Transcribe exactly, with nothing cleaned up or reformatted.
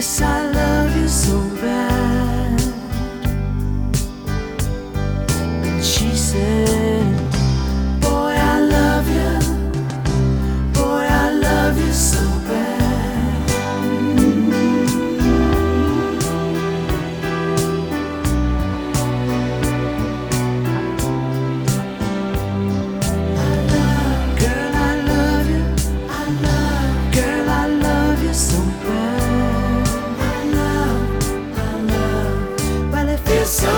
Yes, I love you so bad. And she said, boy, I love you. Boy, I love you so bad. I love, girl, I love you. I love, girl, I love you so bad. I love, I love. Well, it feels so